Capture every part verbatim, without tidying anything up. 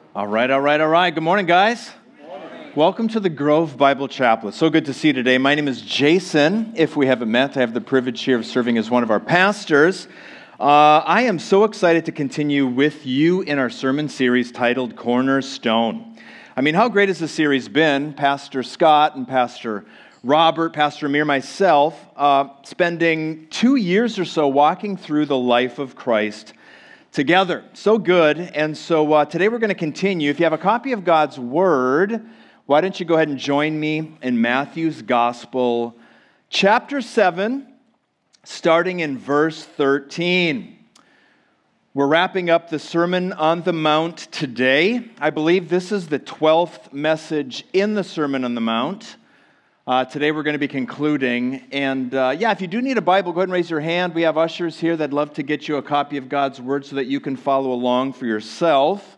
All right, all right, all right. Good morning, guys. Good morning. Welcome to the Grove Bible Chapel. So good to see you today. My name is Jason. If we haven't met, I have the privilege here of serving as one of our pastors. Uh, I am so excited to continue with you in our sermon series titled Cornerstone. I mean, how great has this series been? Pastor Scott and Pastor Robert, Pastor Amir, myself, uh, spending two years or so walking through the life of Christ together. So good. And so uh, today we're going to continue. If you have a copy of God's Word, why don't you go ahead and join me in Matthew's Gospel, chapter seven, starting in verse thirteen. We're wrapping up the Sermon on the Mount today. I believe this is the twelfth message in the Sermon on the Mount. Uh, today we're going to be concluding, and uh, yeah, if you do need a Bible, go ahead and raise your hand. We have ushers here that'd love to get you a copy of God's Word so that you can follow along for yourself.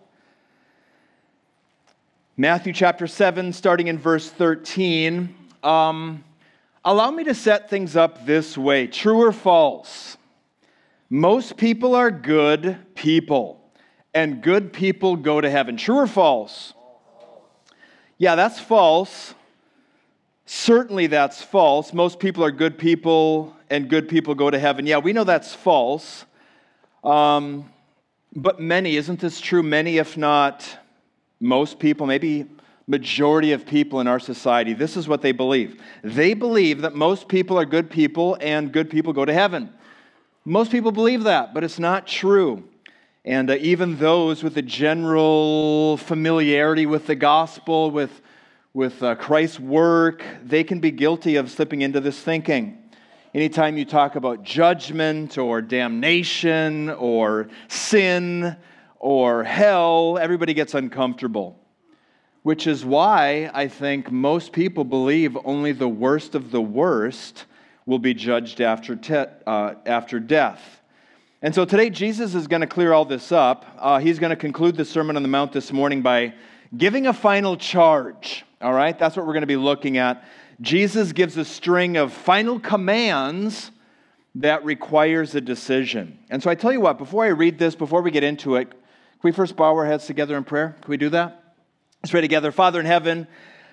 Matthew chapter seven, starting in verse thirteen. Um, allow me to set things up this way. True or false? Most people are good people, and good people go to heaven. True or false? Yeah, that's false. Certainly that's false. Most people are good people, and good people go to heaven. Yeah, we know that's false. Um, but many, isn't this true? Many, if not most people, maybe majority of people in our society, this is what they believe. They believe that most people are good people, and good people go to heaven. Most people believe that, but it's not true. And uh, even those with a general familiarity with the gospel, with With uh, Christ's work, they can be guilty of slipping into this thinking. Anytime you talk about judgment or damnation or sin or hell, everybody gets uncomfortable. Which is why I think most people believe only the worst of the worst will be judged after, te- uh, after death. And so today Jesus is going to clear all this up. Uh, he's going to conclude the Sermon on the Mount this morning by giving a final charge. All right, that's what we're going to be looking at. Jesus gives a string of final commands that requires a decision. And so I tell you what, before I read this, before we get into it, can we first bow our heads together in prayer? Can we do that? Let's pray together. Father in heaven,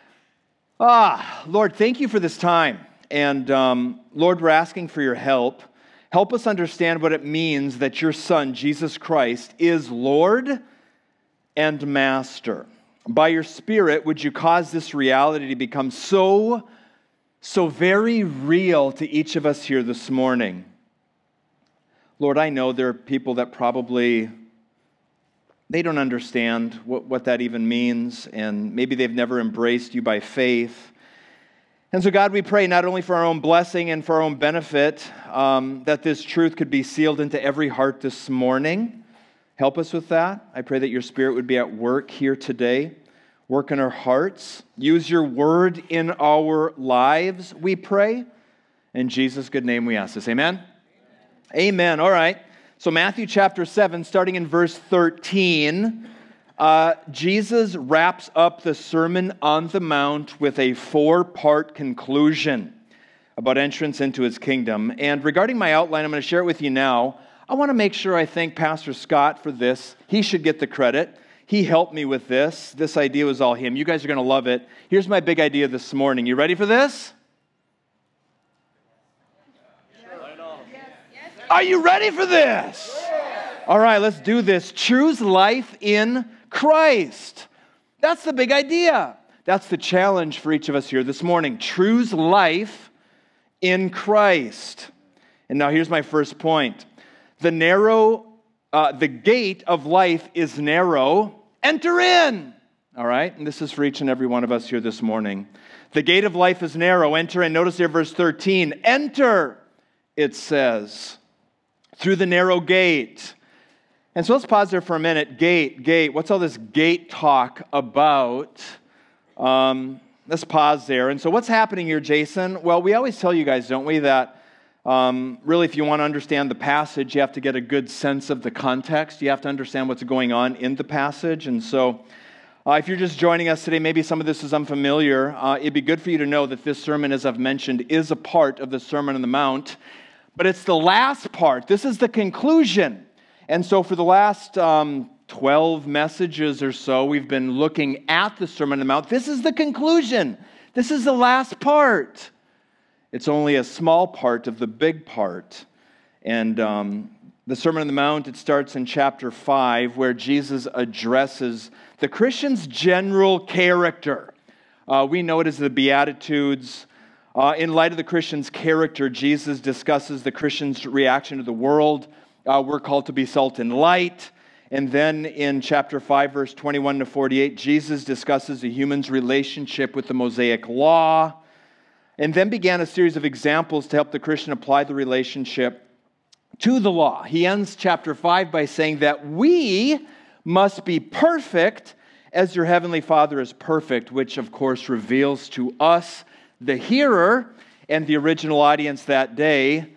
ah, Lord, thank you for this time. And um, Lord, we're asking for your help. Help us understand what it means that your Son, Jesus Christ, is Lord and Master. By your Spirit, would you cause this reality to become so, so very real to each of us here this morning? Lord, I know there are people that probably, they don't understand what, what that even means, and maybe they've never embraced you by faith. And so, God, we pray not only for our own blessing and for our own benefit, um, that this truth could be sealed into every heart this morning. Help us with that. I pray that your Spirit would be at work here today. Work in our hearts. Use your word in our lives, we pray. In Jesus' good name we ask this. Amen? Amen. Amen. All right. So Matthew chapter seven, starting in verse thirteen, uh, Jesus wraps up the Sermon on the Mount with a four-part conclusion about entrance into his kingdom. And regarding my outline, I'm going to share it with you now. I want to make sure I thank Pastor Scott for this. He should get the credit. He helped me with this. This idea was all him. You guys are going to love it. Here's my big idea this morning. You ready for this? Are you ready for this? All right, let's do this. Choose life in Christ. That's the big idea. That's the challenge for each of us here this morning. Choose life in Christ. And now here's my first point. The narrow, uh, the gate of life is narrow. Enter in. All right, and this is for each and every one of us here this morning. The gate of life is narrow. Enter in. Notice there, verse thirteen. Enter, it says, through the narrow gate. And so let's pause there for a minute. Gate, gate. What's all this gate talk about? Um, let's pause there. And so what's happening here, Jason? Well, we always tell you guys, don't we, that Um, really, if you want to understand the passage, you have to get a good sense of the context. You have to understand what's going on in the passage. And so, uh, if you're just joining us today, maybe some of this is unfamiliar. Uh, it'd be good for you to know that this sermon, as I've mentioned, is a part of the Sermon on the Mount. But it's the last part. This is the conclusion. And so for the last um, twelve messages or so, we've been looking at the Sermon on the Mount. This is the conclusion. This is the last part. It's only a small part of the big part. And um, the Sermon on the Mount, it starts in chapter five, where Jesus addresses the Christian's general character. Uh, we know it as the Beatitudes. Uh, in light of the Christian's character, Jesus discusses the Christian's reaction to the world. Uh, we're called to be salt and light. And then in chapter five, verse twenty-one to forty-eight, Jesus discusses the human's relationship with the Mosaic law, and then began a series of examples to help the Christian apply the relationship to the law. He ends chapter five by saying that we must be perfect as your heavenly Father is perfect, which of course reveals to us, the hearer, and the original audience that day,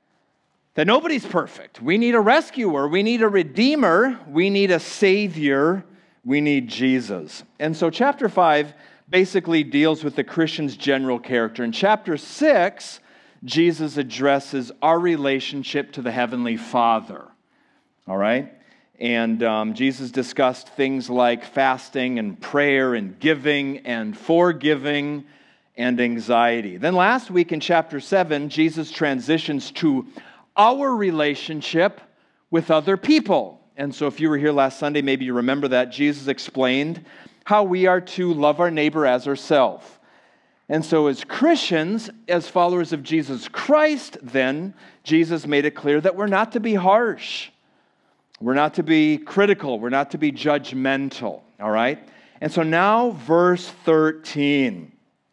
that nobody's perfect. We need a rescuer. We need a redeemer. We need a savior. We need Jesus. And so chapter five basically deals with the Christian's general character. In chapter six, Jesus addresses our relationship to the Heavenly Father. All right? And um, Jesus discussed things like fasting and prayer and giving and forgiving and anxiety. Then last week in chapter seven, Jesus transitions to our relationship with other people. And so if you were here last Sunday, maybe you remember that Jesus explained how we are to love our neighbor as ourselves. And so as Christians, as followers of Jesus Christ, then, Jesus made it clear that we're not to be harsh. We're not to be critical. We're not to be judgmental. All right? And so now, verse thirteen.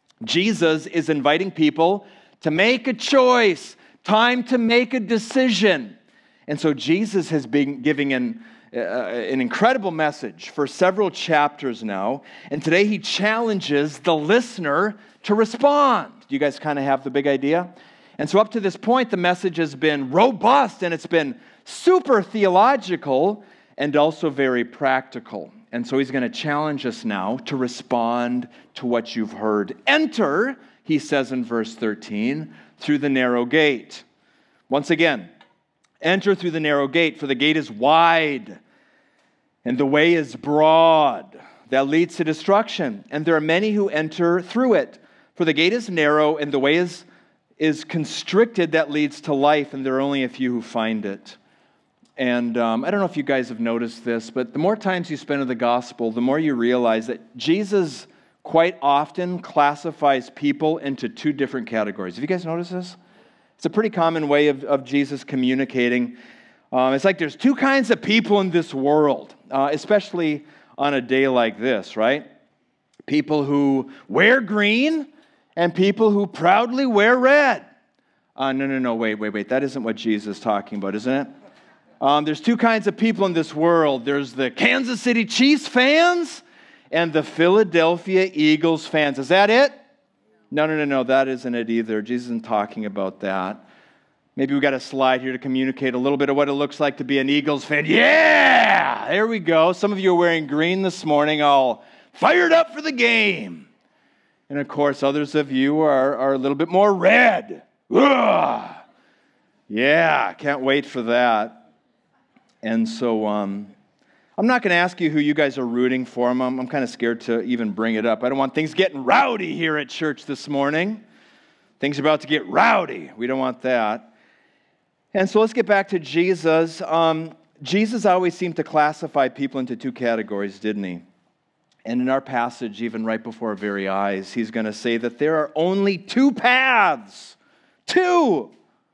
Jesus is inviting people to make a choice. Time to make a decision. And so Jesus has been giving an, uh, an incredible message for several chapters now. And today he challenges the listener to respond. Do you guys kind of have the big idea? And so up to this point, the message has been robust and it's been super theological and also very practical. And so he's going to challenge us now to respond to what you've heard. Enter, he says in verse thirteen, through the narrow gate. Once again, enter through the narrow gate, for the gate is wide and the way is broad that leads to destruction. And there are many who enter through it. For the gate is narrow and the way is, is constricted that leads to life, and there are only a few who find it. And um, I don't know if you guys have noticed this, but the more times you spend in the gospel, the more you realize that Jesus quite often classifies people into two different categories. Have you guys noticed this? It's a pretty common way of, of Jesus communicating. Um, it's like there's two kinds of people in this world, uh, especially on a day like this, right? People who wear green and people who proudly wear red. Uh, no, no, no, wait, wait, wait. That isn't what Jesus is talking about, isn't it? Um, there's two kinds of people in this world. There's the Kansas City Chiefs fans and the Philadelphia Eagles fans. Is that it? No, no, no, no, that isn't it either. Jesus isn't talking about that. Maybe we got a slide here to communicate a little bit of what it looks like to be an Eagles fan. Yeah! There we go. Some of you are wearing green this morning, all fired up for the game. And of course, others of you are, are a little bit more red. Ugh! Yeah, can't wait for that. And so um, I'm not going to ask you who you guys are rooting for. I'm, I'm kind of scared to even bring it up. I don't want things getting rowdy here at church this morning. Things are about to get rowdy. We don't want that. And so let's get back to Jesus. Um, Jesus always seemed to classify people into two categories, didn't he? And in our passage, even right before our very eyes, he's going to say that there are only two paths. Two!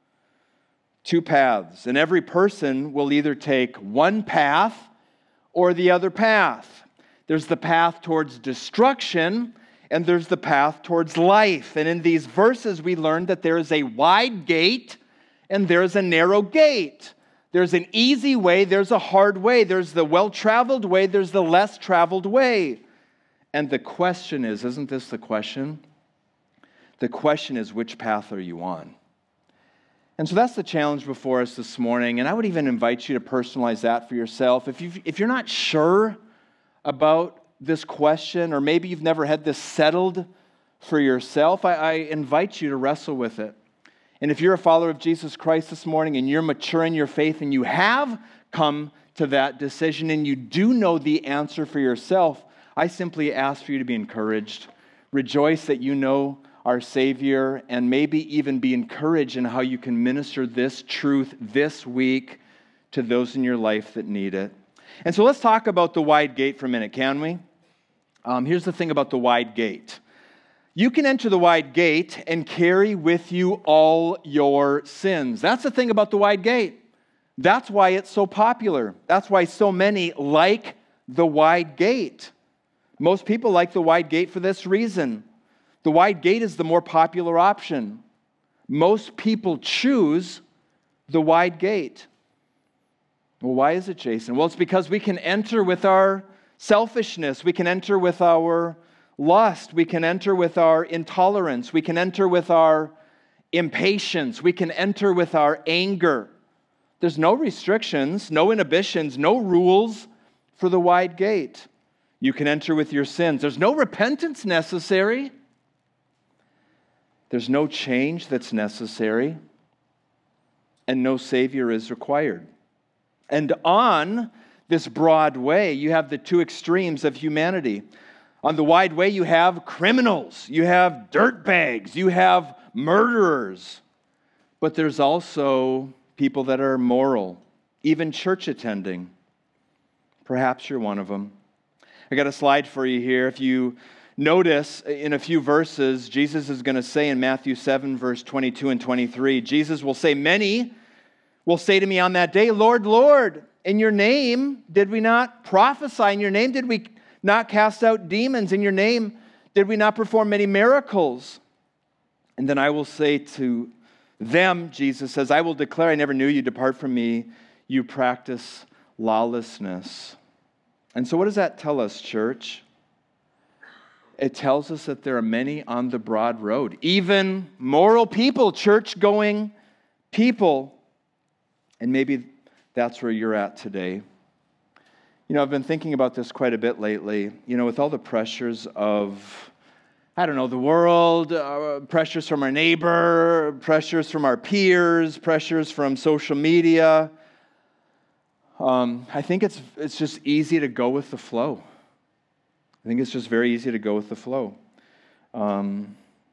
Two paths. And every person will either take one path or the other path. There's the path towards destruction, and there's the path towards life. And in these verses, we learn that there is a wide gate and there's a narrow gate. There's an easy way, there's a hard way. There's the well-traveled way, there's the less traveled way. And the question is, isn't this the question? The question is, which path are you on? And so that's the challenge before us this morning. And I would even invite you to personalize that for yourself. If, you've, if you're not sure about this question, or maybe you've never had this settled for yourself, I, I invite you to wrestle with it. And if you're a follower of Jesus Christ this morning and you're mature in your faith and you have come to that decision and you do know the answer for yourself, I simply ask for you to be encouraged. Rejoice that you know our Savior, and maybe even be encouraged in how you can minister this truth this week to those in your life that need it. And so let's talk about the wide gate for a minute, can we? Um, here's the thing about the wide gate. You can enter the wide gate and carry with you all your sins. That's the thing about the wide gate. That's why it's so popular. That's why so many like the wide gate. Most people like the wide gate for this reason. The wide gate is the more popular option. Most people choose the wide gate. Well, why is it, Jason? Well, it's because we can enter with our selfishness. We can enter with our lust. We can enter with our intolerance. We can enter with our impatience. We can enter with our anger. There's no restrictions, no inhibitions, no rules for the wide gate. You can enter with your sins. There's no repentance necessary. There's no change that's necessary. And no Savior is required. And on this broad way, you have the two extremes of humanity. On the wide way, you have criminals, you have dirtbags, you have murderers. But there's also people that are moral, even church attending. Perhaps you're one of them. I got a slide for you here. If you notice in a few verses, Jesus is going to say in Matthew seven, verse twenty-two and twenty-three, Jesus will say, "Many will say to me on that day, 'Lord, Lord, in your name did we not prophesy? In your name did we not cast out demons? In your name did we not perform many miracles?' And then I will say to them," Jesus says, "I will declare, I never knew you. Depart from me, you practice lawlessness." And so what does that tell us, church? It tells us that there are many on the broad road, even moral people, church-going people. And maybe that's where you're at today. You know, I've been thinking about this quite a bit lately. You know, with all the pressures of, I don't know, the world, uh, pressures from our neighbor, pressures from our peers, pressures from social media, um, I think it's it's just easy to go with the flow. I think it's just very easy to go with the flow. Um,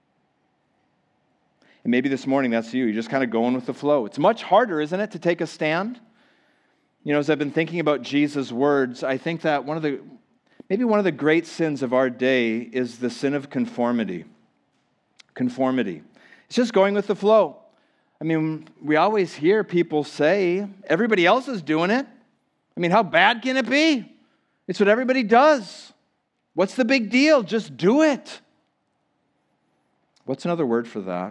and maybe this morning that's you. You're just kind of going with the flow. It's much harder, isn't it, to take a stand? You know, as I've been thinking about Jesus' words, I think that one of the, maybe one of the great sins of our day is the sin of conformity. Conformity. It's just going with the flow. I mean, we always hear people say, everybody else is doing it. I mean, how bad can it be? It's what everybody does. What's the big deal? Just do it. What's another word for that?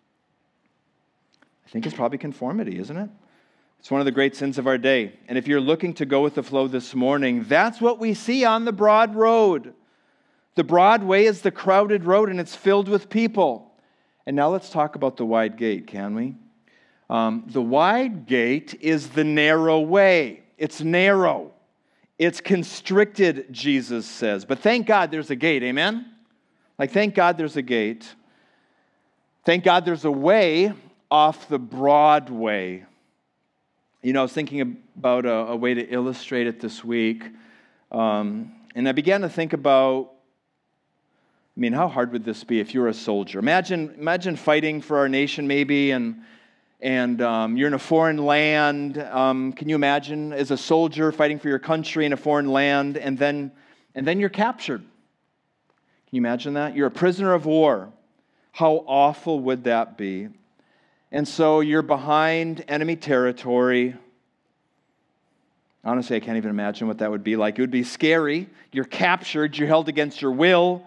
I think it's probably conformity, isn't it? It's one of the great sins of our day. And if you're looking to go with the flow this morning, that's what we see on the broad road. The broad way is the crowded road, and it's filled with people. And now let's talk about the wide gate, can we? Um, the wide gate is the narrow way. It's narrow. It's constricted, Jesus says. But thank God there's a gate, amen? Like, thank God there's a gate. Thank God there's a way off the broad way. You know, I was thinking about a, a way to illustrate it this week. Um, and I began to think about, I mean, how hard would this be if you were a soldier? Imagine, imagine fighting for our nation maybe, and and um, you're in a foreign land. Um, can you imagine as a soldier fighting for your country in a foreign land, and then and then you're captured? Can you imagine that? You're a prisoner of war. How awful would that be? And so you're behind enemy territory. Honestly, I can't even imagine what that would be like. It would be scary. You're captured. You're held against your will.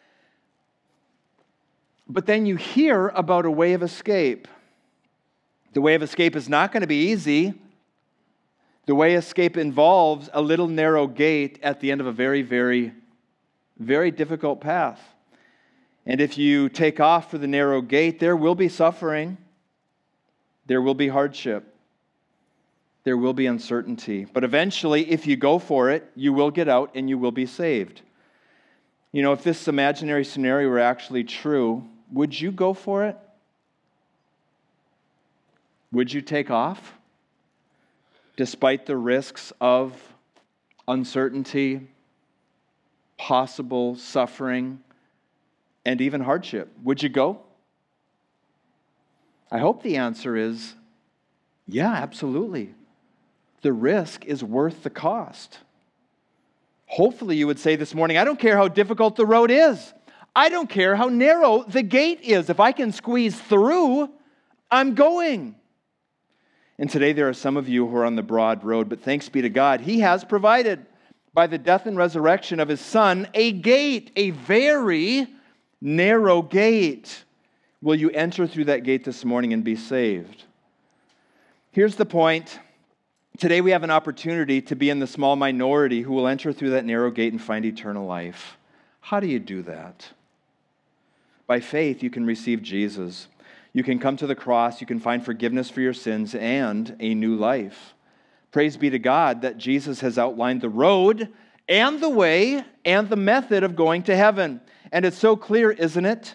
But then you hear about a way of escape. The way of escape is not going to be easy. The way of escape involves a little narrow gate at the end of a very, very, very difficult path. And if you take off for the narrow gate, there will be suffering. There will be hardship. There will be uncertainty. But eventually, if you go for it, you will get out and you will be saved. You know, if this imaginary scenario were actually true, would you go for it? Would you take off? despite the risks of uncertainty, possible suffering, and even hardship? Would you go? I hope the answer is, yeah, absolutely. The risk is worth the cost. Hopefully you would say this morning, I don't care how difficult the road is. I don't care how narrow the gate is. If I can squeeze through, I'm going. And today there are some of you who are on the broad road, but thanks be to God, He has provided by the death and resurrection of His Son a gate, a very narrow gate. Will you enter through that gate this morning and be saved? Here's the point. Today we have an opportunity to be in the small minority who will enter through that narrow gate and find eternal life. How do you do that? By faith, you can receive Jesus. You can come to the cross. You can find forgiveness for your sins and a new life. Praise be to God that Jesus has outlined the road and the way and the method of going to heaven. And it's so clear, isn't it?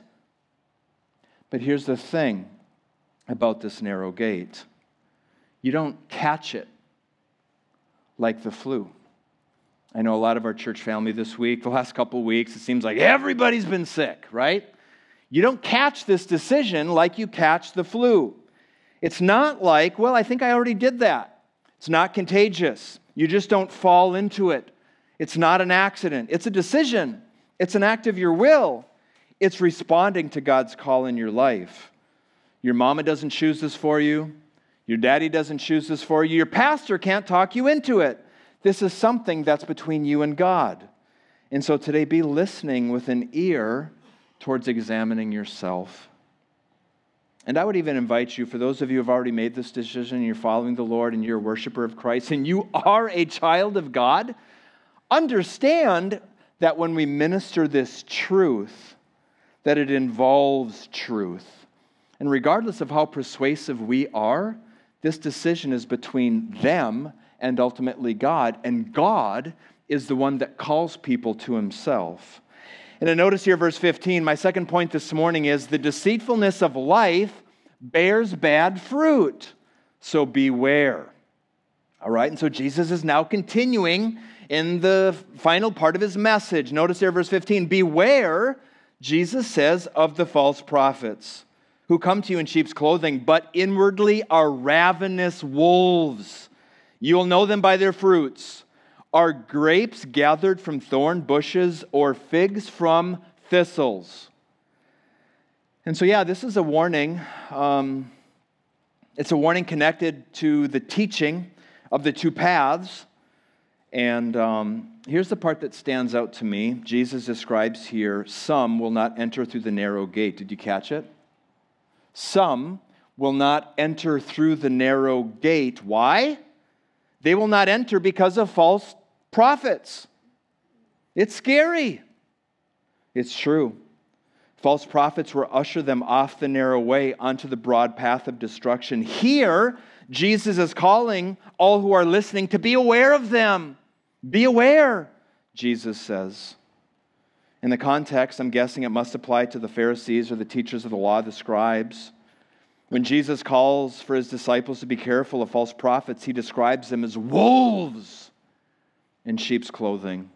But here's the thing about this narrow gate. You don't catch it like the flu. I know a lot of our church family this week, the last couple of weeks, it seems like everybody's been sick, right? You don't catch this decision like you catch the flu. It's not like, well, I think I already did that. It's not contagious. You just don't fall into it. It's not an accident. It's a decision. It's an act of your will. It's responding to God's call in your life. Your mama doesn't choose this for you. Your daddy doesn't choose this for you. Your pastor can't talk you into it. This is something that's between you and God. And so today, be listening with an ear towards examining yourself. And I would even invite you, for those of you who have already made this decision, you're following the Lord and you're a worshiper of Christ, and you are a child of God, understand that when we minister this truth, that it involves truth. And regardless of how persuasive we are, this decision is between them and ultimately God. And God is the one that calls people to Himself. And then notice here, verse fifteen, my second point this morning is the deceitfulness of life bears bad fruit. So beware. All right, and so Jesus is now continuing in the final part of His message. Notice here, verse fifteen, beware, Jesus says, of the false prophets who come to you in sheep's clothing, but inwardly are ravenous wolves. You'll know them by their fruits. Are grapes gathered from thorn bushes or figs from thistles? And so, yeah, this is a warning. Um, it's a warning connected to the teaching of the two paths. And um, here's the part that stands out to me. Jesus describes here, some will not enter through the narrow gate. Did you catch it? Some will not enter through the narrow gate. Why? They will not enter because of false prophets. It's scary. It's true. False prophets will usher them off the narrow way onto the broad path of destruction. Here, Jesus is calling all who are listening to be aware of them. Be aware, Jesus says. In the context, I'm guessing it must apply to the Pharisees or the teachers of the law, the scribes. When Jesus calls for His disciples to be careful of false prophets, He describes them as wolves in sheep's clothing.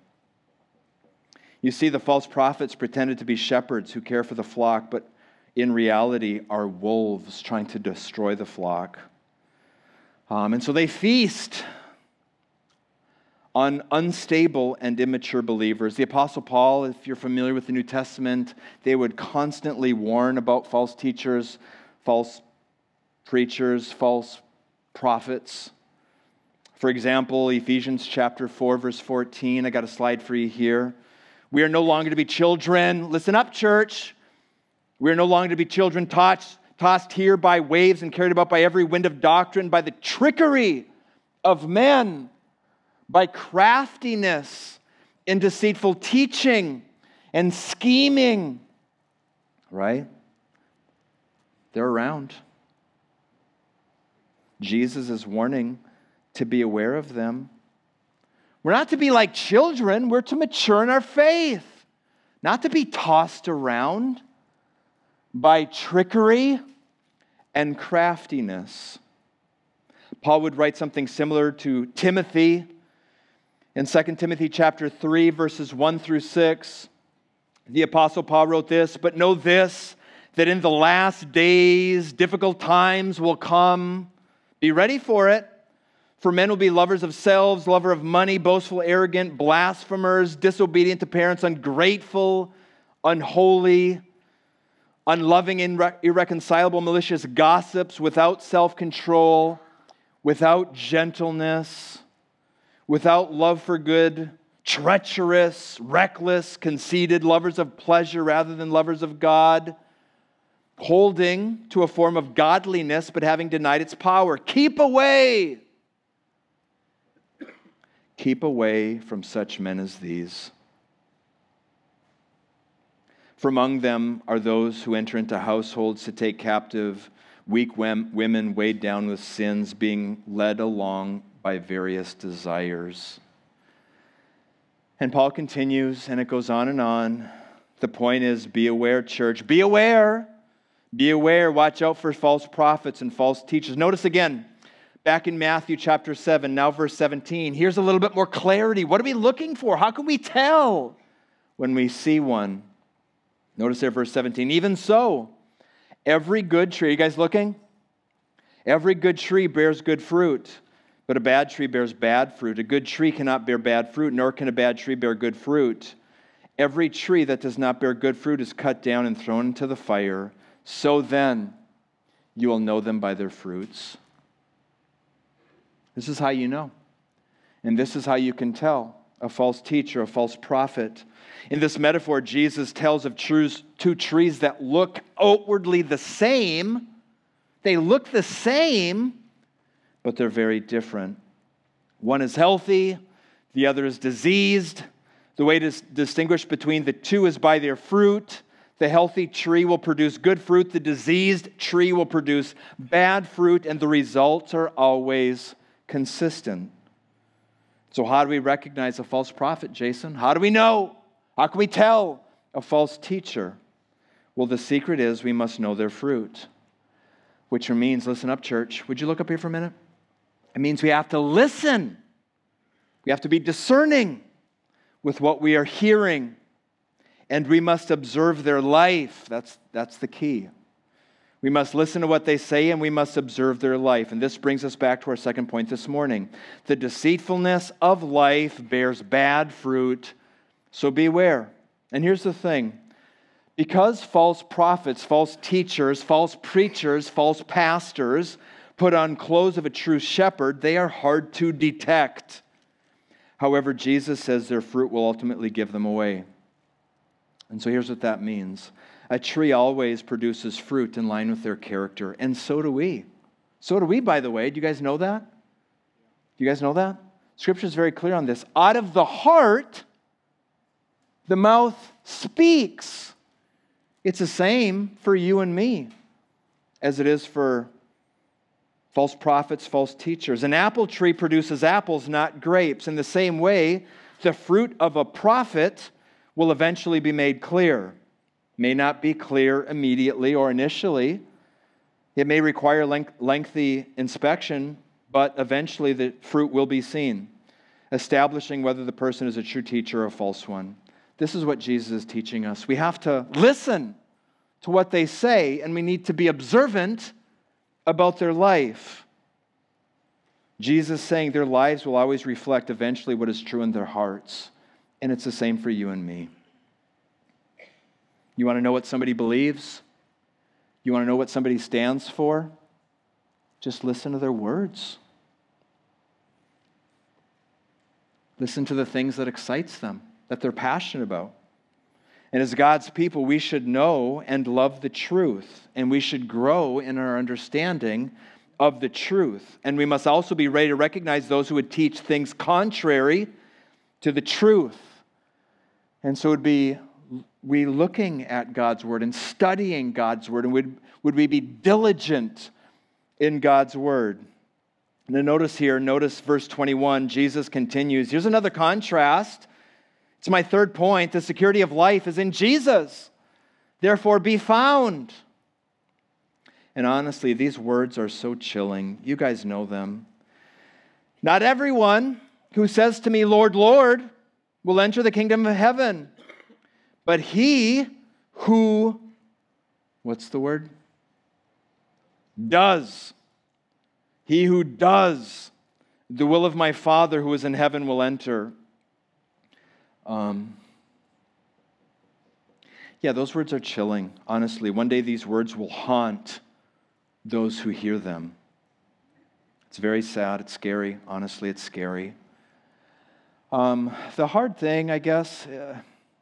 You see, the false prophets pretended to be shepherds who care for the flock, but in reality are wolves trying to destroy the flock. Um, and so they feast on unstable and immature believers. The Apostle Paul, if you're familiar with the New Testament, they would constantly warn about false teachers, false preachers, false prophets. For example, Ephesians chapter four, verse fourteen. I got a slide for you here. We are no longer to be children. Listen up, church. We are no longer to be children tossed, tossed here by waves and carried about by every wind of doctrine, by the trickery of men, by craftiness in deceitful teaching and scheming. Right? They're around. Jesus is warning to be aware of them. We're not to be like children. We're to mature in our faith. Not to be tossed around by trickery and craftiness. Paul would write something similar to Timothy in Second Timothy chapter three, verses one through six. The Apostle Paul wrote this, "But know this, that in the last days difficult times will come. Be ready for it. For men will be lovers of selves, lover of money, boastful, arrogant, blasphemers, disobedient to parents, ungrateful, unholy, unloving, irre- irreconcilable, malicious gossips, without self-control, without gentleness, without love for good, treacherous, reckless, conceited, lovers of pleasure rather than lovers of God, holding to a form of godliness but having denied its power. Keep away! Keep away from such men as these. For among them are those who enter into households to take captive weak women weighed down with sins, being led along by various desires." And Paul continues, and it goes on and on. The point is, be aware, church. Be aware. Be aware. Watch out for false prophets and false teachers. Notice again, back in Matthew chapter seven, now verse seventeen, here's a little bit more clarity. What are we looking for? How can we tell when we see one? Notice there, verse seventeen. "Even so, every good tree," you guys looking? "Every good tree bears good fruit, but a bad tree bears bad fruit. A good tree cannot bear bad fruit, nor can a bad tree bear good fruit. Every tree that does not bear good fruit is cut down and thrown into the fire. So then, you will know them by their fruits." This is how you know. And this is how you can tell a false teacher, a false prophet. In this metaphor, Jesus tells of two trees that look outwardly the same. They look the same, but they're very different. One is healthy, the other is diseased. The way to distinguish between the two is by their fruit. The healthy tree will produce good fruit. The diseased tree will produce bad fruit, and the results are always consistent. So how do we recognize a false prophet, Jason? How do we know? How can we tell a false teacher? Well, the secret is we must know their fruit, which means, listen up, church. Would you look up here for a minute? It means we have to listen. We have to be discerning with what we are hearing, and we must observe their life. That's, that's the key. We must listen to what they say, and we must observe their life. And this brings us back to our second point this morning. The deceitfulness of life bears bad fruit, so beware. And here's the thing. Because false prophets, false teachers, false preachers, false pastors put on clothes of a true shepherd, they are hard to detect. However, Jesus says their fruit will ultimately give them away. And so here's what that means. A tree always produces fruit in line with their character, and so do we. So do we, by the way. Do you guys know that? Do you guys know that? Scripture is very clear on this. Out of the heart, the mouth speaks. It's the same for you and me as it is for false prophets, false teachers. An apple tree produces apples, not grapes. In the same way, the fruit of a prophet will eventually be made clear. May not be clear immediately or initially. It may require length, lengthy inspection, but eventually the fruit will be seen, establishing whether the person is a true teacher or a false one. This is what Jesus is teaching us. We have to listen to what they say, and we need to be observant about their life. Jesus is saying their lives will always reflect eventually what is true in their hearts, and it's the same for you and me. You want to know what somebody believes? You want to know what somebody stands for? Just listen to their words. Listen to the things that excites them, that they're passionate about. And as God's people, we should know and love the truth, and we should grow in our understanding of the truth. And we must also be ready to recognize those who would teach things contrary to the truth. And so it would be we looking at God's word and studying God's word, and would, would we be diligent in God's word? And then notice here, notice verse twenty-one, Jesus continues. Here's another contrast. It's my third point. The security of life is in Jesus. Therefore, be found. And honestly, these words are so chilling. You guys know them. Not everyone who says to me, Lord, Lord, will enter the kingdom of heaven, but he who, what's the word? Does. He who does the will of my Father who is in heaven will enter. Um, yeah, those words are chilling, honestly. One day these words will haunt those who hear them. It's very sad. It's scary. Honestly, it's scary. Um, the hard thing, I guess, uh,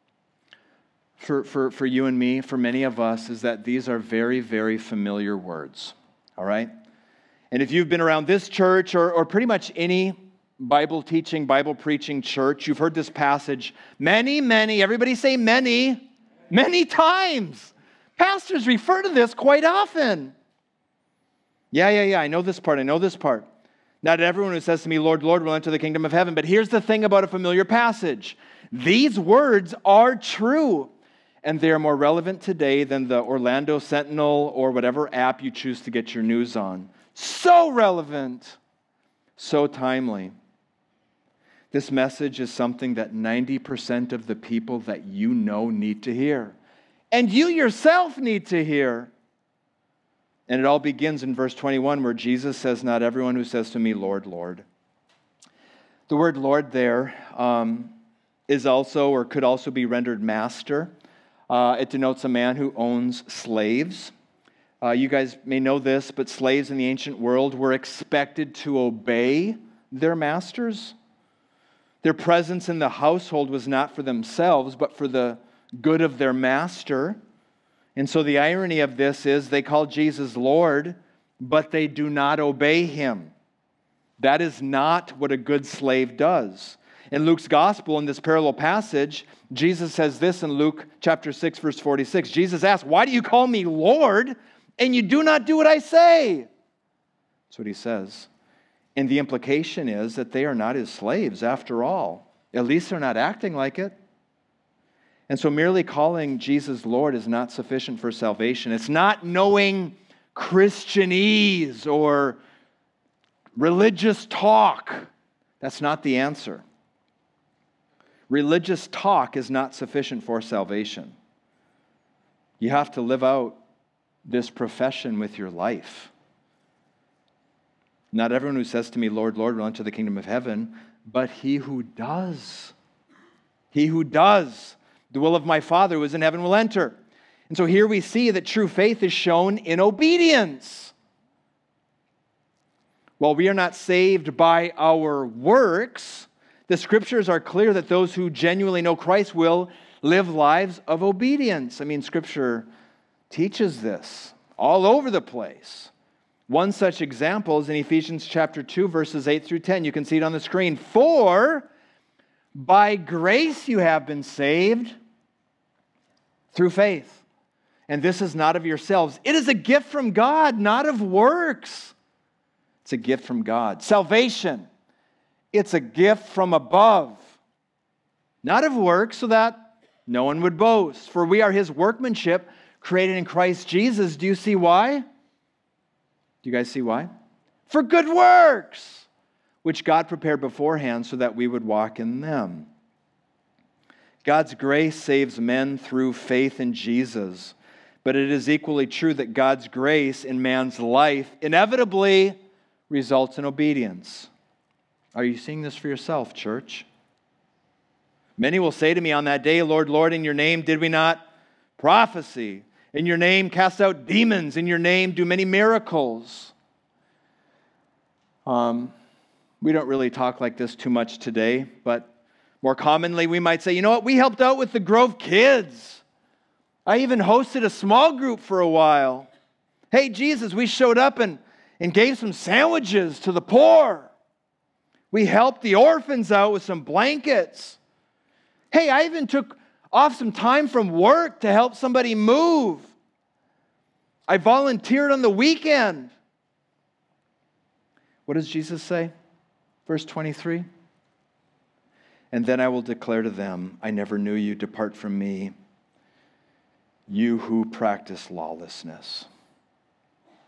for, for, for you and me, for many of us, is that these are very, very familiar words. All right? And if you've been around this church or, or pretty much any Bible teaching, Bible preaching church, you've heard this passage many, many, everybody say many, many times. Pastors refer to this quite often. Yeah, yeah, yeah, I know this part, I know this part. Not everyone who says to me, Lord, Lord, will enter the kingdom of heaven. But here's the thing about a familiar passage. These words are true, and they are more relevant today than the Orlando Sentinel or whatever app you choose to get your news on. So relevant, so timely. This message is something that ninety percent of the people that you know need to hear. And you yourself need to hear. And it all begins in verse twenty-one where Jesus says, not everyone who says to me, Lord, Lord. The word Lord there um, is also, or could also be rendered master. Uh, it denotes a man who owns slaves. Uh, you guys may know this, but slaves in the ancient world were expected to obey their masters. Their presence in the household was not for themselves, but for the good of their master. And so the irony of this is they call Jesus Lord, but they do not obey him. That is not what a good slave does. In Luke's gospel, in this parallel passage, Jesus says this in Luke chapter six, verse forty-six. Jesus asks, why do you call me Lord, and you do not do what I say? That's what he says. And the implication is that they are not his slaves after all. At least they're not acting like it. And so merely calling Jesus Lord is not sufficient for salvation. It's not knowing Christianese or religious talk. That's not the answer. Religious talk is not sufficient for salvation. You have to live out this profession with your life. Not everyone who says to me, Lord, Lord, will enter the kingdom of heaven, but he who does. He who does the will of my Father who is in heaven will enter. And so here we see that true faith is shown in obedience. While we are not saved by our works, the Scriptures are clear that those who genuinely know Christ will live lives of obedience. I mean, Scripture teaches this all over the place. One such example is in Ephesians chapter two, verses eight through ten. You can see it on the screen. For by grace you have been saved through faith. And this is not of yourselves. It is a gift from God, not of works. It's a gift from God. Salvation, it's a gift from above, not of works, so that no one would boast. For we are his workmanship, created in Christ Jesus. Do you see why? Do you guys see why? For good works, which God prepared beforehand so that we would walk in them. God's grace saves men through faith in Jesus, but it is equally true that God's grace in man's life inevitably results in obedience. Are you seeing this for yourself, church? Many will say to me on that day, Lord, Lord, in your name did we not prophesy? In your name cast out demons? In your name do many miracles? Um, we don't really talk like this too much today, but more commonly we might say, you know what, we helped out with the Grove Kids. I even hosted a small group for a while. Hey, Jesus, we showed up and, and gave some sandwiches to the poor. We helped the orphans out with some blankets. Hey, I even took off some time from work to help somebody move. I volunteered on the weekend. What does Jesus say? Verse twenty-three. And then I will declare to them, I never knew you, depart from me, you who practice lawlessness.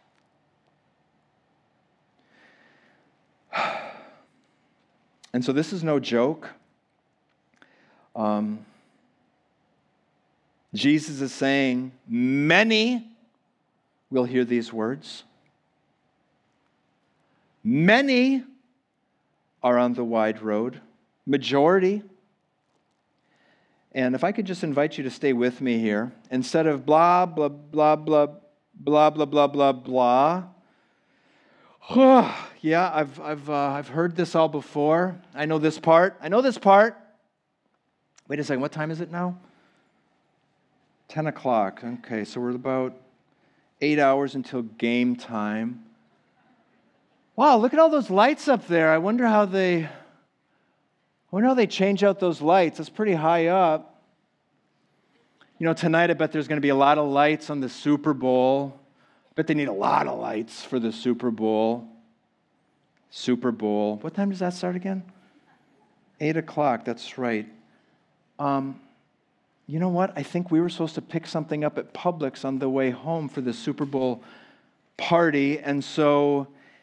And so this is no joke. Um, Jesus is saying, many will hear these words. Many are on the wide road. Majority. And if I could just invite you to stay with me here. Instead of blah, blah, blah, blah, blah, blah, blah, blah, blah. Yeah, I've, I've, uh, I've heard this all before. I know this part. I know this part. Wait a second, what time is it now? ten o'clock. Okay, so we're about eight hours until game time. Wow, look at all those lights up there. I wonder how they, I wonder how they change out those lights. It's pretty high up. You know, tonight I bet there's going to be a lot of lights on the Super Bowl. I bet they need a lot of lights for the Super Bowl. Super Bowl. What time does that start again? Eight o'clock, that's right. Um, you know what? I think we were supposed to pick something up at Publix on the way home for the Super Bowl party. And so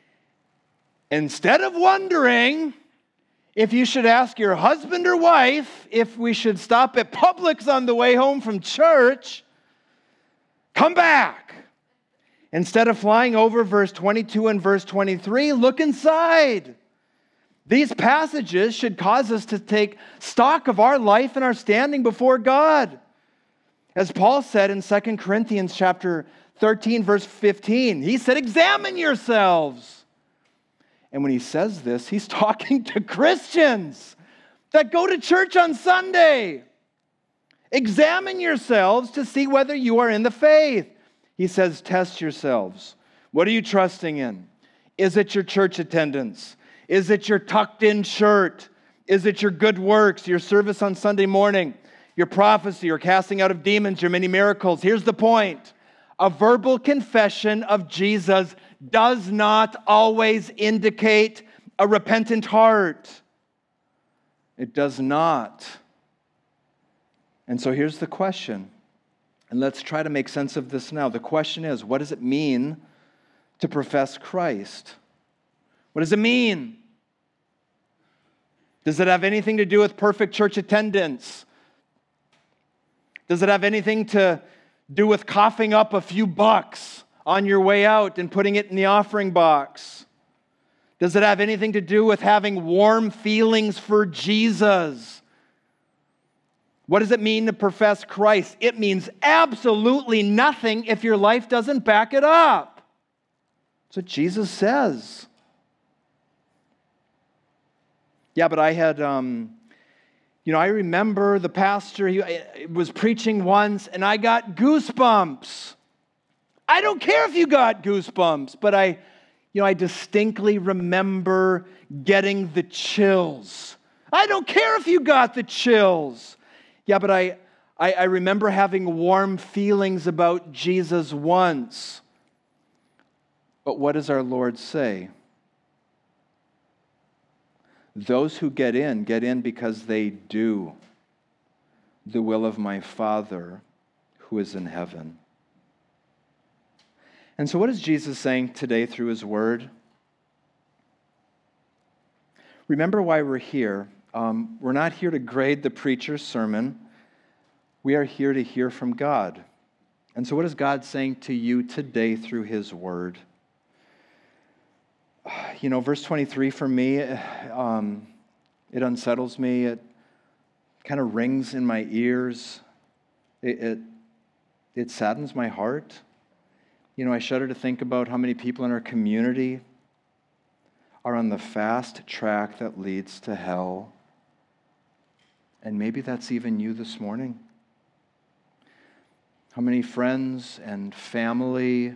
instead of wondering if you should ask your husband or wife if we should stop at Publix on the way home from church, come back. Instead of flying over verse twenty-two and verse twenty-three, look inside. These passages should cause us to take stock of our life and our standing before God. As Paul said in Second Corinthians chapter thirteen, verse fifteen, he said, examine yourselves. And when he says this, he's talking to Christians that go to church on Sunday. Examine yourselves to see whether you are in the faith. He says, test yourselves. What are you trusting in? Is it your church attendance? Is it your tucked-in shirt? Is it your good works, your service on Sunday morning, your prophecy, your casting out of demons, your many miracles? Here's the point. A verbal confession of Jesus does not always indicate a repentant heart. It does not. And so here's the question. And let's try to make sense of this now. The question is, what does it mean to profess Christ? What does it mean? Does it have anything to do with perfect church attendance? Does it have anything to do with coughing up a few bucks on your way out and putting it in the offering box? Does it have anything to do with having warm feelings for Jesus? What does it mean to profess Christ? It means absolutely nothing if your life doesn't back it up. That's what Jesus says. Yeah, but I had, um, you know, I remember the pastor, he was preaching once, and I got goosebumps. I don't care if you got goosebumps, but I, you know, I distinctly remember getting the chills. I don't care if you got the chills. Yeah, but I, I, I remember having warm feelings about Jesus once. But what does our Lord say? Those who get in, get in because they do the will of my Father who is in heaven. And so what is Jesus saying today through his word? Remember why we're here. Um, we're not here to grade the preacher's sermon. We are here to hear from God. And so what is God saying to you today through his word? You know, verse twenty-three for me, um, it unsettles me. It kind of rings in my ears. It, it, it saddens my heart. You know, I shudder to think about how many people in our community are on the fast track that leads to hell. And maybe that's even you this morning. How many friends and family,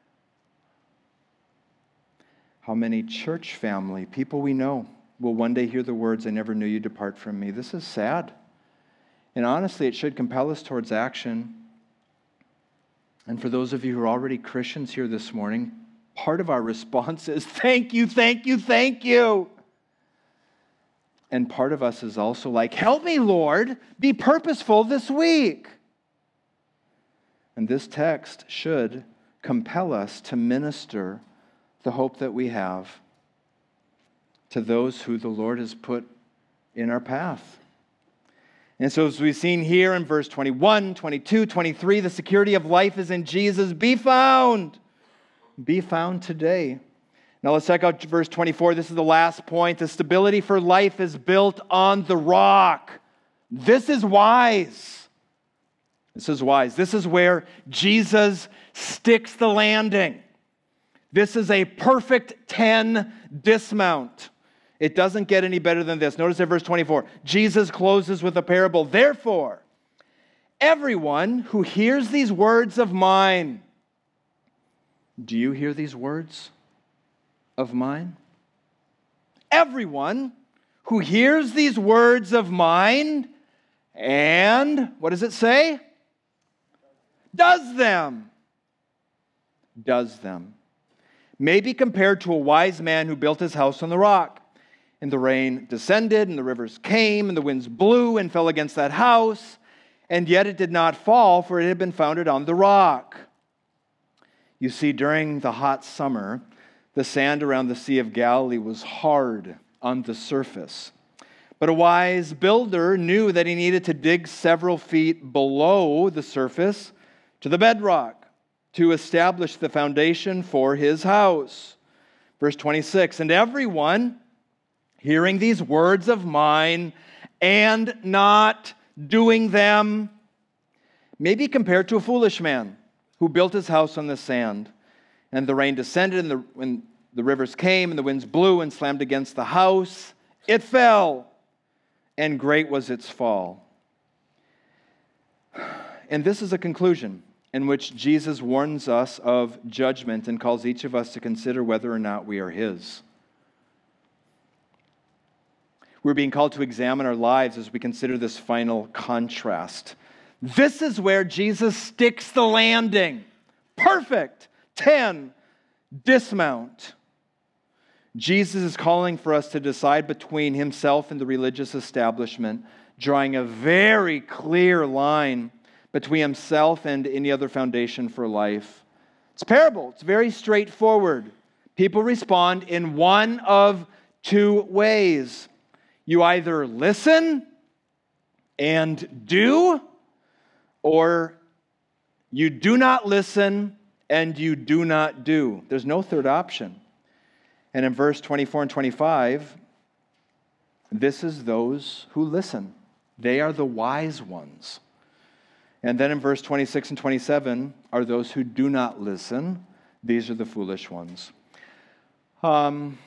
how many church family, people we know, will one day hear the words, I never knew you, depart from me. This is sad. And honestly, it should compel us towards action. And for those of you who are already Christians here this morning, part of our response is, thank you, thank you, thank you. And part of us is also like, help me, Lord, be purposeful this week. And this text should compel us to minister the hope that we have. to those who the Lord has put in our path. And so as we've seen here in verse twenty-one, twenty-two, twenty-three, the security of life is in Jesus. Be found. Be found today. Now let's check out verse twenty-four. This is the last point. The stability for life is built on the rock. This is wise. This is wise. This is where Jesus sticks the landing. This is a perfect ten dismount. It doesn't get any better than this. Notice in verse twenty-four, Jesus closes with a parable. Therefore, everyone who hears these words of mine, do you hear these words of mine? Everyone who hears these words of mine and, what does it say? Does them. Does them. May be compared to a wise man who built his house on the rock. And the rain descended, and the rivers came, and the winds blew and fell against that house, and yet it did not fall, for it had been founded on the rock. You see, during the hot summer, the sand around the Sea of Galilee was hard on the surface. But a wise builder knew that he needed to dig several feet below the surface to the bedrock to establish the foundation for his house. Verse twenty-six, and everyone hearing these words of mine and not doing them may be compared to a foolish man who built his house on the sand. And the rain descended, and the, when the rivers came, and the winds blew and slammed against the house, it fell, and great was its fall. And this is a conclusion in which Jesus warns us of judgment and calls each of us to consider whether or not we are his. We're being called to examine our lives as we consider this final contrast. This is where Jesus sticks the landing. Perfect. ten. Dismount. Jesus is calling for us to decide between himself and the religious establishment, drawing a very clear line between himself and any other foundation for life. It's a parable. It's very straightforward. People respond in one of two ways. You either listen and do, or you do not listen and you do not do. There's no third option. And in verse twenty-four and twenty-five, this is those who listen. They are the wise ones. And then in verse twenty-six and twenty-seven are those who do not listen. These are the foolish ones. Um...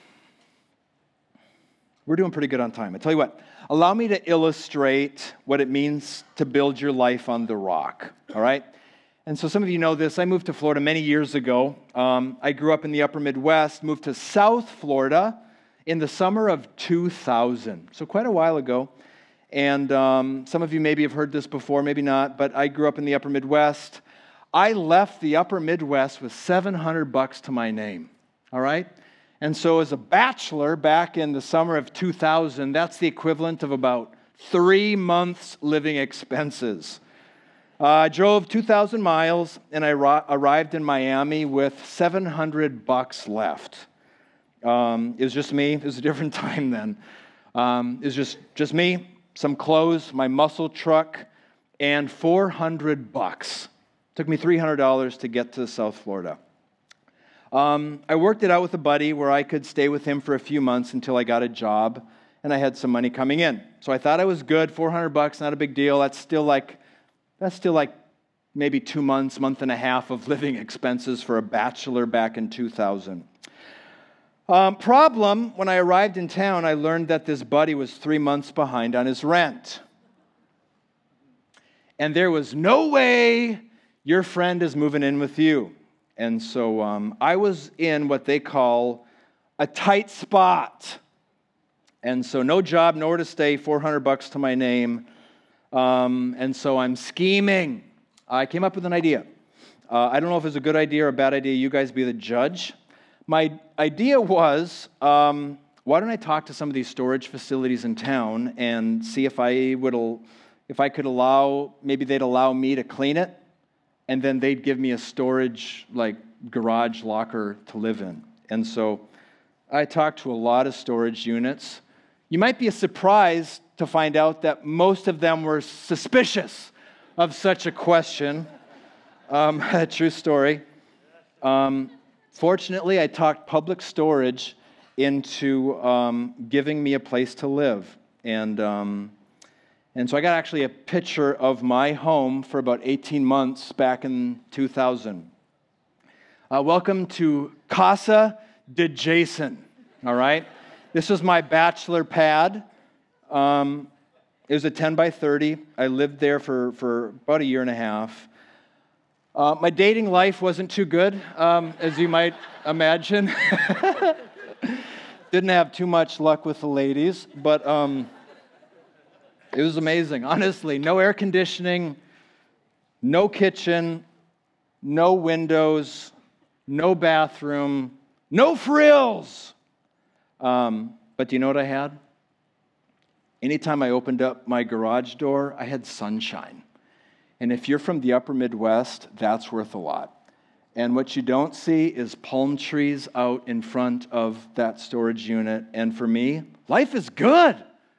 We're doing pretty good on time. I tell you what, allow me to illustrate what it means to build your life on the rock, all right? And so some of you know this. I moved to Florida many years ago. Um, I grew up in the upper Midwest, moved to South Florida in the summer of two thousand, so quite a while ago. And um, some of you maybe have heard this before, maybe not, but I grew up in the upper Midwest. I left the upper Midwest with seven hundred bucks to my name, all right? And so as a bachelor back in the summer of two thousand, that's the equivalent of about three months' living expenses. Uh, I drove two thousand miles, and I ro- arrived in Miami with seven hundred bucks left. Um, it was just me. It was a different time then. Um, it was just, just me, some clothes, my muscle truck, and four hundred bucks. It took me three hundred dollars to get to South Florida. Um, I worked it out with a buddy where I could stay with him for a few months until I got a job and I had some money coming in. So I thought I was good. four hundred bucks, not a big deal. That's still like, that's still like maybe two months, month and a half of living expenses for a bachelor back in two thousand. Um, problem, when I arrived in town, I learned that this buddy was three months behind on his rent. And there was no way your friend is moving in with you. And so um, I was in what they call a tight spot. And so no job, nowhere to stay, four hundred bucks to my name. Um, and so I'm scheming. I came up with an idea. Uh, I don't know if it's a good idea or a bad idea. You guys be the judge. My idea was, um, why don't I talk to some of these storage facilities in town and see if I would, if I could allow, maybe they'd allow me to clean it, and then they'd give me a storage, like, garage locker to live in. And so I talked to a lot of storage units. You might be surprised to find out that most of them were suspicious of such a question. Um, a true story. Um, fortunately, I talked public storage into um, giving me a place to live. And um, and so I got actually a picture of my home for about eighteen months back in two thousand. Uh, welcome to Casa de Jason, all right? This was my bachelor pad. Um, it was a ten by thirty. I lived there for, for about a year and a half. Uh, my dating life wasn't too good, um, as you might imagine. Didn't have too much luck with the ladies, but um, it was amazing. Honestly, no air conditioning, no kitchen, no windows, no bathroom, no frills. Um, but do you know what I had? Anytime I opened up my garage door, I had sunshine. And if you're from the upper Midwest, that's worth a lot. And what you don't see is palm trees out in front of that storage unit. And for me, life is good.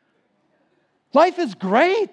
Life is great.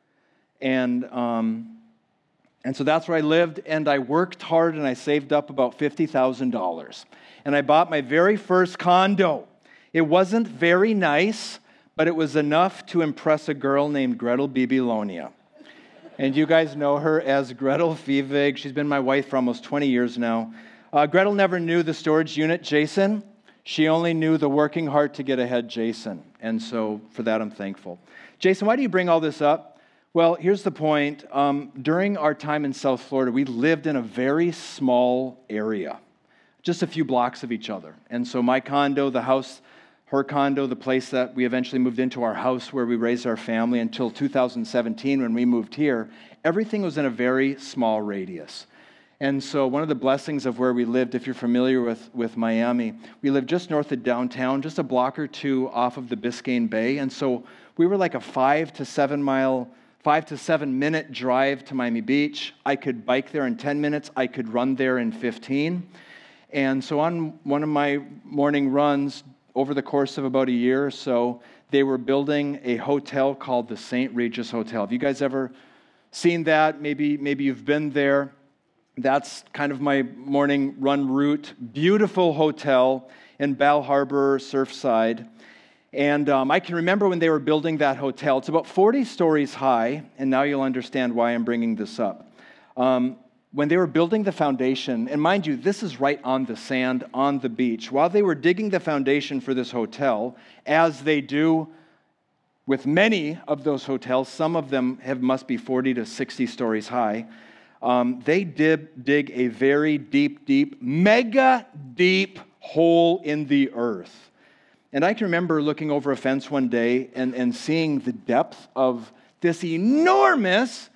And um, and so that's where I lived, and I worked hard, and I saved up about fifty thousand dollars. And I bought my very first condo. It wasn't very nice, but it was enough to impress a girl named Gretel Bibilonia. And you guys know her as Gretel Fivig. She's been my wife for almost twenty years now. Uh, Gretel never knew the storage unit, Jason. She only knew the working hard to get ahead, Jason. And so for that, I'm thankful. Jason, why do you bring all this up? Well, here's the point. Um, during our time in South Florida, we lived in a very small area, just a few blocks of each other. And so my condo, the house, her condo, the place that we eventually moved into, our house where we raised our family until two thousand seventeen when we moved here, everything was in a very small radius. And so one of the blessings of where we lived, if you're familiar with, with Miami, we lived just north of downtown, just a block or two off of the Biscayne Bay. And so we were like a five to seven mile, five to seven minute drive to Miami Beach. I could bike there in ten minutes. I could run there in fifteen. And so on one of my morning runs, over the course of about a year or so, they were building a hotel called the Saint Regis Hotel. Have you guys ever seen that? Maybe, maybe you've been there. That's kind of my morning run route. Beautiful hotel in Bal Harbor, Surfside. And um, I can remember when they were building that hotel. It's about forty stories high, and now you'll understand why I'm bringing this up. Um, When they were building the foundation, and mind you, this is right on the sand, on the beach. While they were digging the foundation for this hotel, as they do with many of those hotels, some of them have must be forty to sixty stories high, um, they did dig a very deep, deep, mega deep hole in the earth. And I can remember looking over a fence one day and, and seeing the depth of this enormous,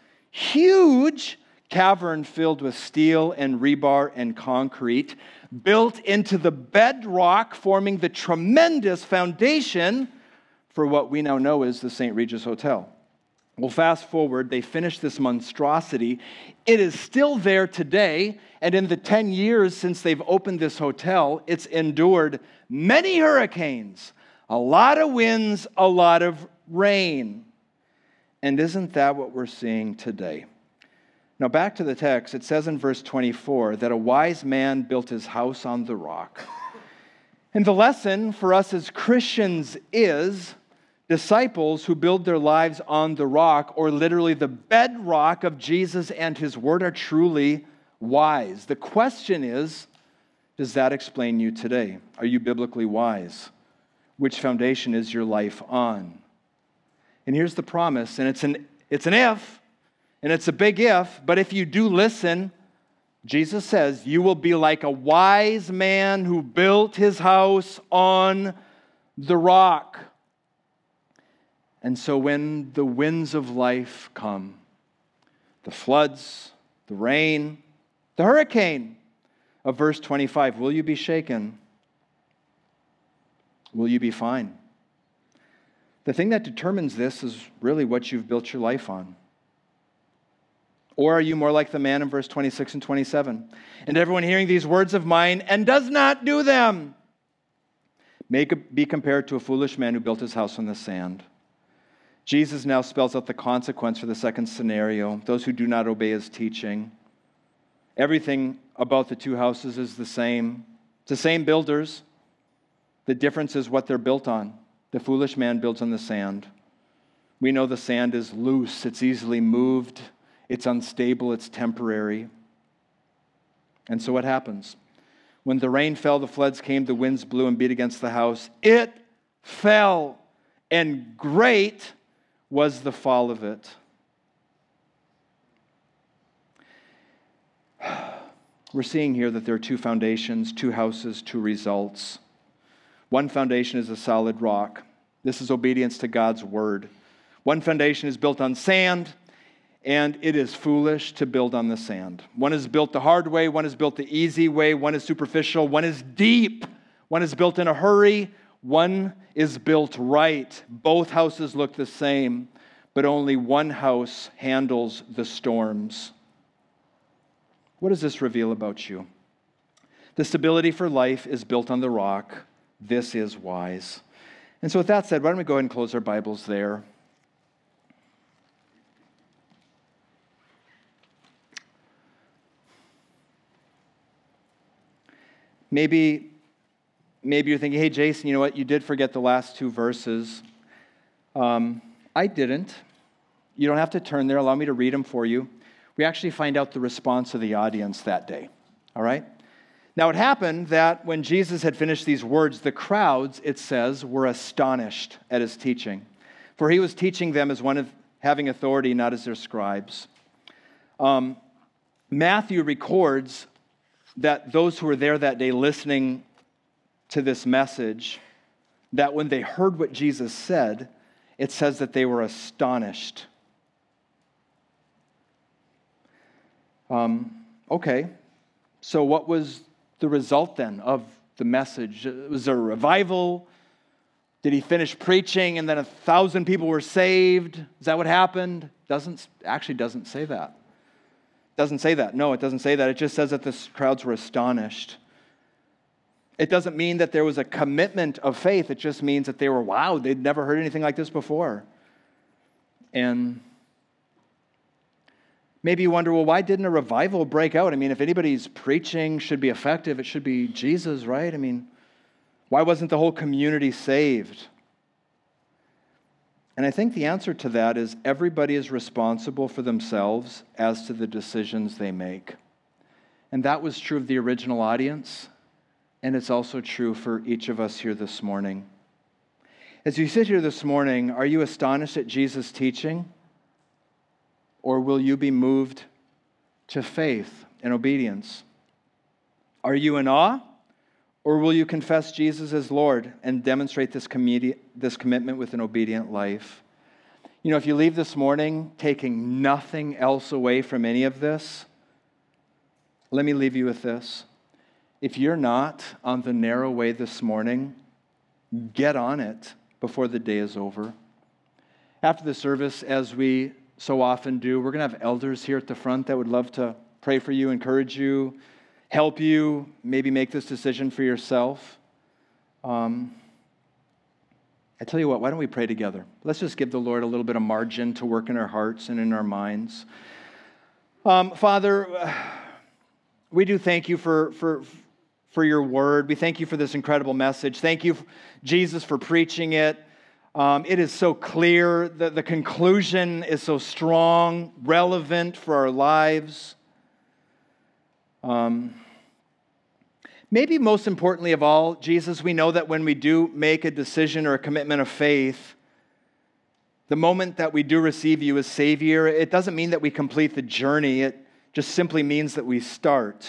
huge cavern filled with steel and rebar and concrete, built into the bedrock, forming the tremendous foundation for what we now know as the Saint Regis Hotel. Well, fast forward, they finished this monstrosity. It is still there today, and in the ten years since they've opened this hotel, it's endured many hurricanes, a lot of winds, a lot of rain. And isn't that what we're seeing today? Now, back to the text, it says in verse twenty-four that a wise man built his house on the rock. And the lesson for us as Christians is disciples who build their lives on the rock, or literally the bedrock of Jesus and his word, are truly wise. The question is, does that explain you today? Are you biblically wise? Which foundation is your life on? And here's the promise, and it's an, it's an if, and it's a big if, but if you do listen, Jesus says, you will be like a wise man who built his house on the rock. And so when the winds of life come, the floods, the rain, the hurricane of verse twenty-five, will you be shaken? Will you be fine? The thing that determines this is really what you've built your life on. Or are you more like the man in verse twenty-six and twenty-seven? And everyone hearing these words of mine and does not do them. may be compared to a foolish man who built his house on the sand. Jesus now spells out the consequence for the second scenario, those who do not obey his teaching. Everything about the two houses is the same. It's the same builders. The difference is what they're built on. The foolish man builds on the sand. We know the sand is loose, it's easily moved, it's unstable, it's temporary. And so what happens? When the rain fell, the floods came, the winds blew and beat against the house. It fell, and great was the fall of it. We're seeing here that there are two foundations, two houses, two results. One foundation is a solid rock. This is obedience to God's word. One foundation is built on sand, and it is foolish to build on the sand. One is built the hard way, one is built the easy way, one is superficial, one is deep, one is built in a hurry, one is built right. Both houses look the same, but only one house handles the storms. What does this reveal about you? The stability for life is built on the rock. This is wise. And so with that said, why don't we go ahead and close our Bibles there? Maybe, maybe you're thinking, hey, Jason, you know what? You did forget the last two verses. Um, I didn't. You don't have to turn there. Allow me to read them for you. We actually find out the response of the audience that day. All right? Now, it happened that when Jesus had finished these words, the crowds, it says, were astonished at his teaching. For he was teaching them as one of having authority, not as their scribes. Um, Matthew records that those who were there that day listening to this message, that when they heard what Jesus said, it says that they were astonished. Um, okay, so what was the result then of the message? Was there a revival? Did he finish preaching and then a thousand people were saved? Is that what happened? Doesn't actually doesn't say that. Doesn't say that. No, it doesn't say that. It just says that the crowds were astonished. It doesn't mean that there was a commitment of faith. It just means that they were, wow, they'd never heard anything like this before. And maybe you wonder, well, why didn't a revival break out? I mean, if anybody's preaching should be effective, it should be Jesus, right? I mean, why wasn't the whole community saved? And I think the answer to that is everybody is responsible for themselves as to the decisions they make. And that was true of the original audience, and it's also true for each of us here this morning. As you sit here this morning, are you astonished at Jesus' teaching? Or will you be moved to faith and obedience? Are you in awe? Or will you confess Jesus as Lord and demonstrate this, com- this commitment with an obedient life? You know, if you leave this morning taking nothing else away from any of this, let me leave you with this. If you're not on the narrow way this morning, get on it before the day is over. After the service, as we so often do, we're going to have elders here at the front that would love to pray for you, encourage you, help you, maybe make this decision for yourself. Um, I tell you what, why don't we pray together? Let's just give the Lord a little bit of margin to work in our hearts and in our minds. Um, Father, we do thank you for, for, for your word. We thank you for this incredible message. Thank you, Jesus, for preaching it. Um, it is so clear. The, the conclusion is so strong, relevant for our lives. Um, maybe most importantly of all, Jesus, we know that when we do make a decision or a commitment of faith, the moment that we do receive you as Savior, it doesn't mean that we complete the journey. It just simply means that we start.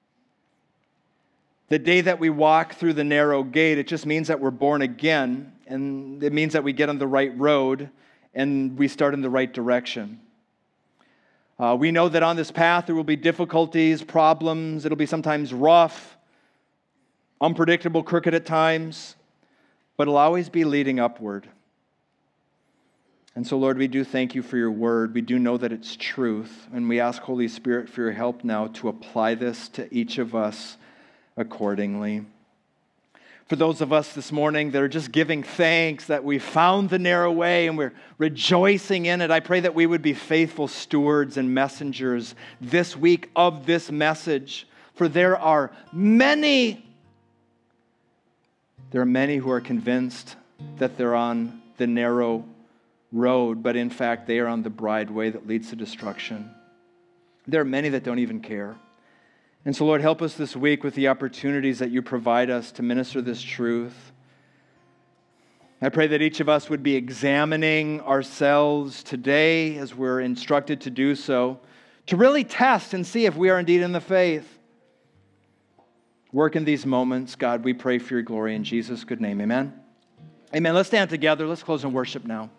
The day that we walk through the narrow gate, it just means that we're born again, and it means that we get on the right road and we start in the right direction. Uh, we know that on this path there will be difficulties, problems. It'll be sometimes rough, unpredictable, crooked at times, but it'll always be leading upward. And so, Lord, we do thank you for your word. We do know that it's truth, and we ask, Holy Spirit, for your help now to apply this to each of us accordingly. For those of us this morning that are just giving thanks that we found the narrow way and we're rejoicing in it, I pray that we would be faithful stewards and messengers this week of this message. For there are many, there are many who are convinced that they're on the narrow road, but in fact they are on the broad way that leads to destruction. There are many that don't even care. And so, Lord, help us this week with the opportunities that you provide us to minister this truth. I pray that each of us would be examining ourselves today as we're instructed to do so, to really test and see if we are indeed in the faith. Work in these moments, God, we pray for your glory in Jesus' good name. Amen. Amen. Let's stand together. Let's close in worship now.